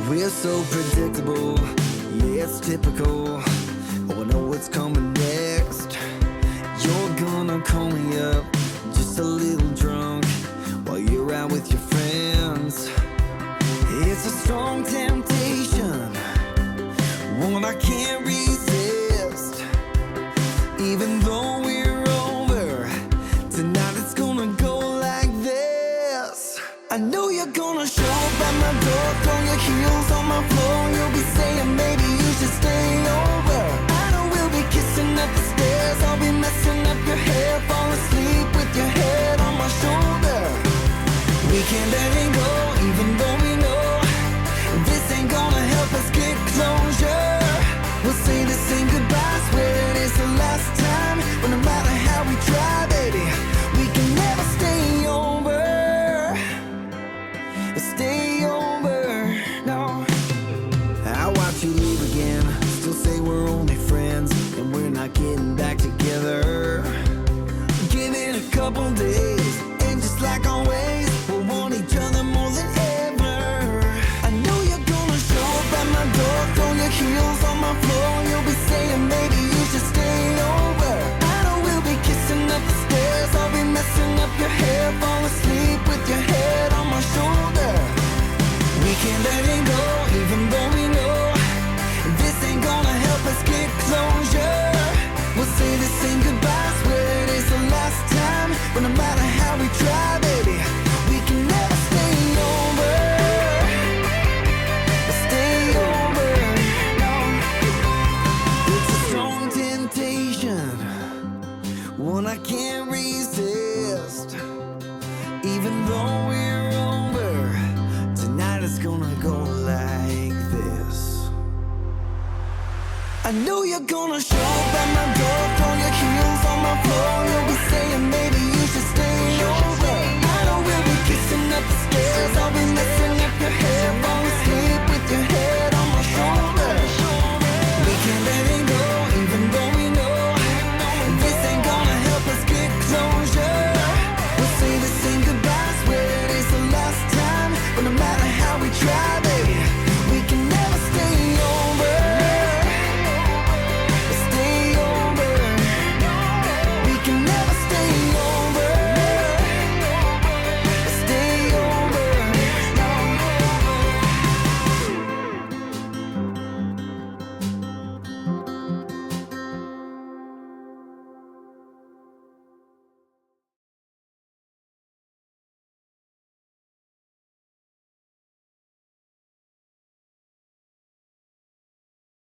We're so predictable, yeah, it's typical. Oh, I know what's coming next. You're gonna call me up, just a little drunk, while you're out with your friends. It's a strong temptation, one I can't resist. Even though we're over, tonight it's gonna go like this. I know you're gonna show up at my door, throw your heels on my floor. You'll be saying maybe you should stay over. I know we'll be kissing up the stairs, I'll be messing up your hair, fall asleep with your head on my shoulder. We can't let it go, even though we know this ain't gonna help us get closure. We'll say the same goodbye, swear it is the last time. But no matter how we try, baby, we can never stay over. Stay over, no. I watch you leave again, still say we're only friends, and we're not getting back together. Give it a couple days, and just like always, we'll want each other more than ever. I know you're gonna show up at my door, throw your heels on my floor. You'll be saying maybe you should stay over. I know we'll be kissing up the stairs, I'll be messing up your hair, fall asleep with your head on my shoulder. We can't let it go, even though we know this ain't gonna help us get closure. We'll say the same goodbye, swear it is the last time. But no matter how we try, baby, we can never stay over. Stay over, no. It's a strong temptation, one I can't resist. Even though we're over, tonight it's gonna go like this. I know you're gonna show up at my door, throw your heels